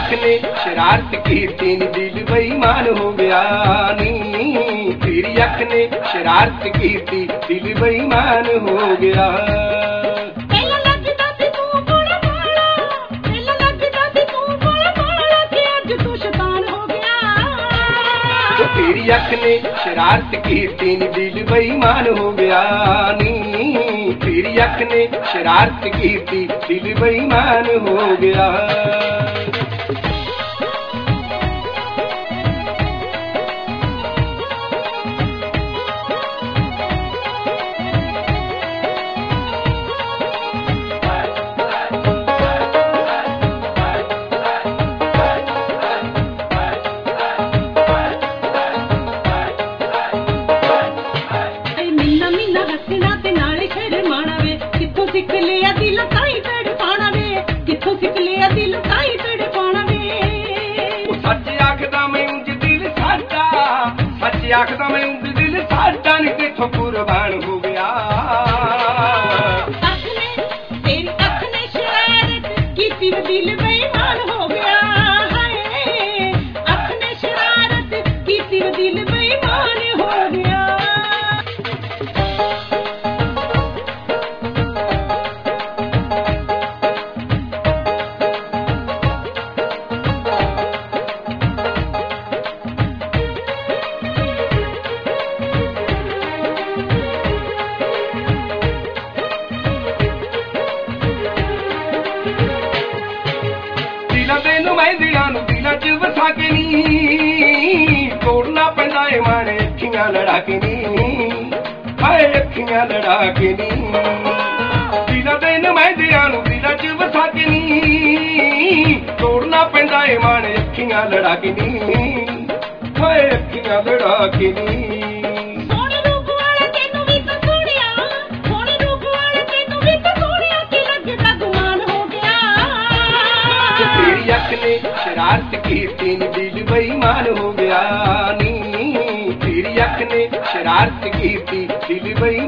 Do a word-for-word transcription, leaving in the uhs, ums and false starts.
अख ने शरारत कीती नी दिल बेईमान हो गया नी। तेरी अख ने शरारत कीती दिल बेईमान हो गया। तेरी अख ने शरारत कीती नी दिल बेईमान हो गया नी। तेरी अख ने शरारत कीती दिल बेईमान हो गया। आखदा मैं उंज दिल साडा नी किथों कुर्बान हो गया। अख ने तेरी अख ने शरारत कीती दिल बेईमान हो गया। हाय अख ने शरारत कीती दिल बेईमान हो गया। तोड़ना पैंदा है माने अखियां लड़ा के नी। हाय अखियां लड़ा के नी दिला दे नुमाइंदियां नूं दिलां च वसा के नी। तोड़ना पैंदा है माने अखियां लड़ा के नी। हाय अखियां लड़ा के नी। तेरी अख ने शरारत कीती नी दिल बेईमान हो गया नी। तेरी अख ने शरारत कीती दिल बेईमान